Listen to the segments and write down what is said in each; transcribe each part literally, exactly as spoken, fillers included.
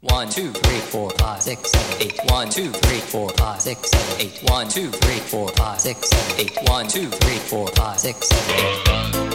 One, two, three, four, five, six, seven, eight. One, two, three, four, five, six, seven, eight. One, two, three, four, five, six, seven, eight. One, two, three, four, five, six, seven, eight.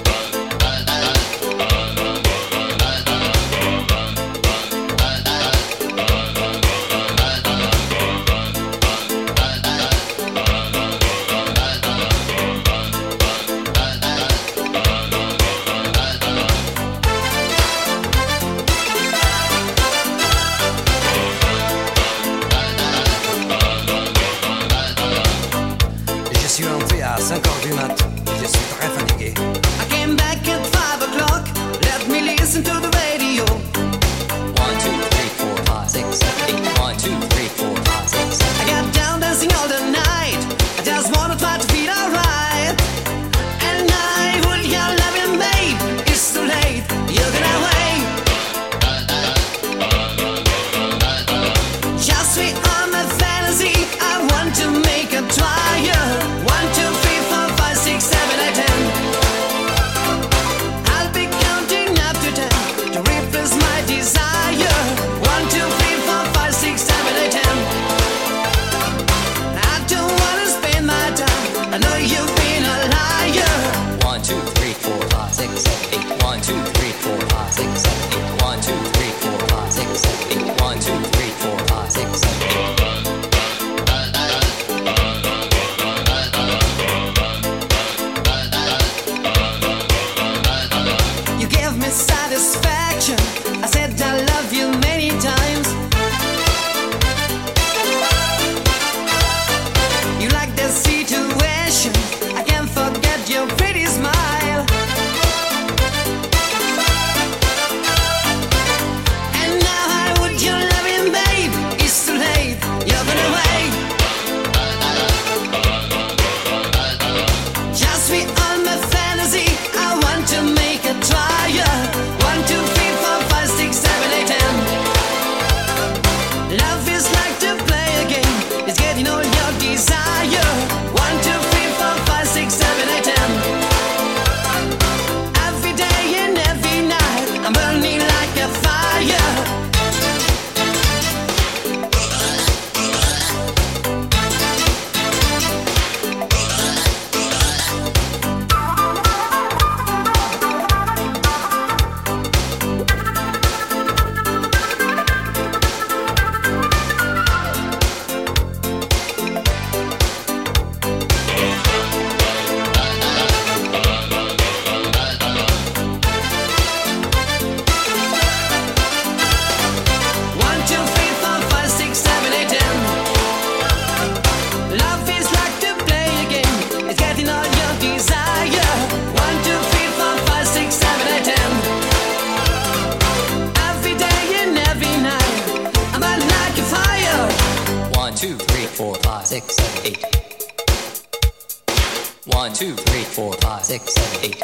cinq heures du mat, je suis très fatigué. I came back at five o'clock, let me listen to the radio. One, two, three, four, five, six, seven, eight. One, two, three, four, five, six, seven, eight. I got down dancing all the night, I just wanna try to feel alright. And I will your loving babe, it's too late, you're gonna wait. Just sweet on my fantasy, I want to make a trial. One, two, three, four, five, six, seven, eight, ten. I'll be counting up to ten to replace my desire. One, two, three, four, five, six, seven, eight, ten. I don't wanna spend my time, I know you've been a liar. One, two, three, four, five, six, seven, eight. One, two, three, four, five, six, seven, eight. One, two, three, four, five, six, seven, eight. One, two, three, four, five, six, seven, eight. Satisfaction, I said I love you many times. You like the situation, I can't forget your pretty smile. And now I would your loving babe, it's too late, you're gonna wait. Just be on my fantasy, I want to make a trial. One, two, three, four, five, six, seven, eight, ten. Love is like to play a game, it's getting all your desire. One, two, three, four, five, six, seven, eight, ten. Every day and every night, I'm burning like a fire. Six, seven, eight. One, two, three, four, five, six, seven, eight.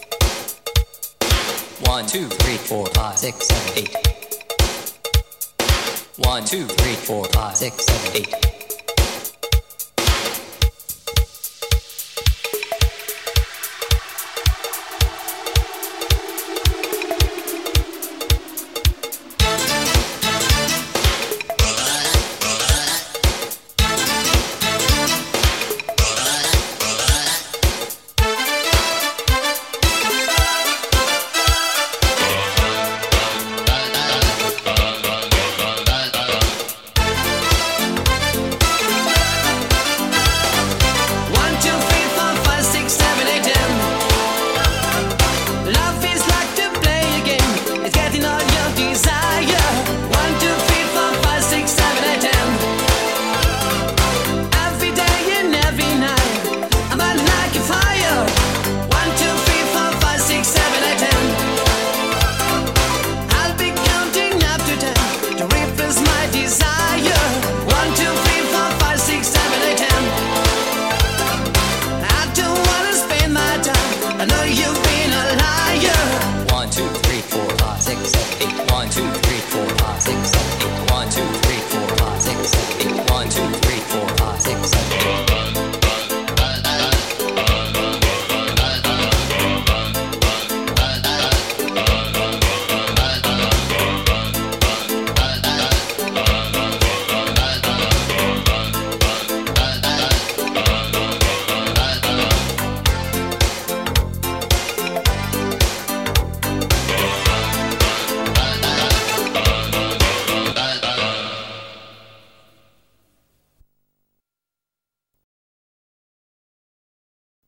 One, two, three, four, five, six, seven, eight. One, two, three, four, five, six, seven, eight.